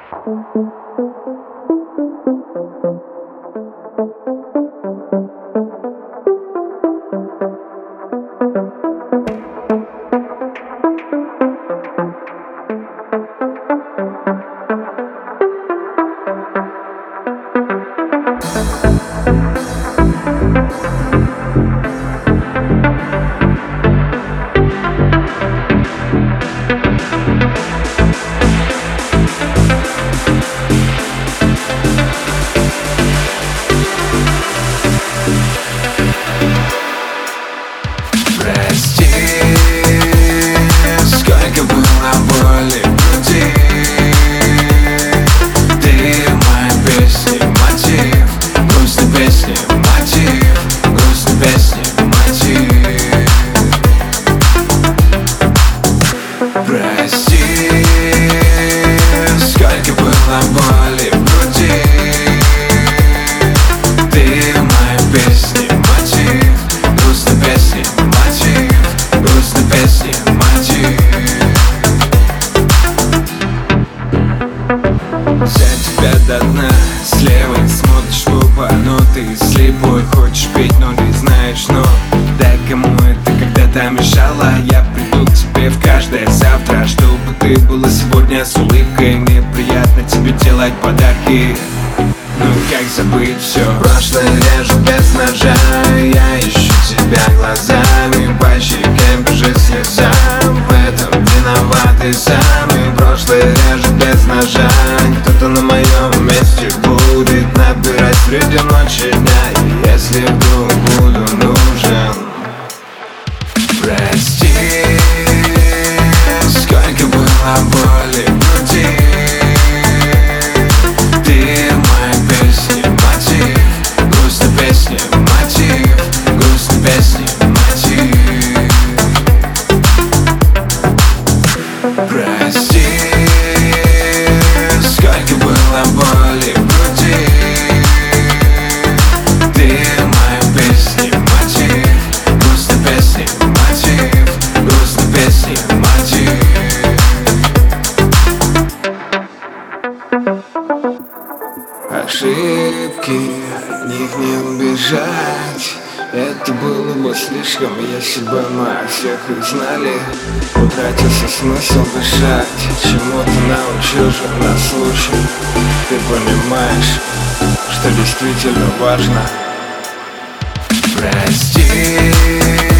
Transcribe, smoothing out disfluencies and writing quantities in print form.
Прости, сколько было боли в груди. Ты моя песня, мотив, грустной песни, мотив, грустной песни, мотив. Прости, сколько было боли в груди. Ты моя песня, мотив, грустной песни, мотив, грустной песни, мотив. Взять тебя до дна, слева смотришь в оба, но ты слепой, хочешь петь, но не знаешь, но дай кому это когда-то мешало. Я приду к тебе в каждое завтра, чтобы ты была сегодня с улыбкой. Мне приятно тебе делать подарки. Ну как забыть все? Прошлое режу без ножа, я ищу тебя глазами, по щеке бежит слеза. В этом виноват и сам. И прошлое режу без ножа. Кто-то на моем месте будет набирать среди ночи дня. И если вдруг буду нужен, прости, сколько было боли в груди. Ты моя песня, мотив, грустной песни, мотив, грустной песни, мотив. Прости, сколько было боли в груди. Ты моя песня, мотив, грустной песни, мотив, грустной песни, мотив. Ошибки, от них не убежать. Это было бы слишком, если бы мы о всех их знали. Утратился смысл дышать. Чему ты научил же на случай? Ты понимаешь, что действительно важно. Прости,